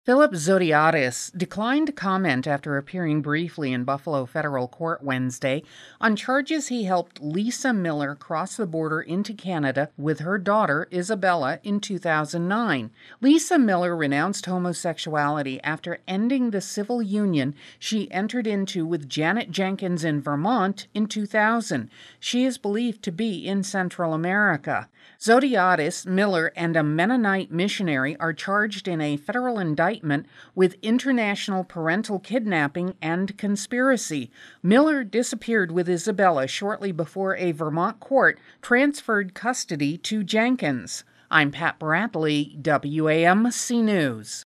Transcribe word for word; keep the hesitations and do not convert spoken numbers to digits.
Philip Zodiatis declined to comment after appearing briefly in Buffalo federal court Wednesday on charges he helped Lisa Miller cross the border into Canada with her daughter Isabella in two thousand nine. Lisa Miller renounced homosexuality after ending the civil union she entered into with Janet Jenkins in Vermont in two thousand. She is believed to be in Central America. Zodiatis, Miller, and a Mennonite missionary are charged in a federal indictment with international parental kidnapping and conspiracy. Miller disappeared with Isabella shortly before a Vermont court transferred custody to Jenkins. I'm Pat Bradley, W A M C News.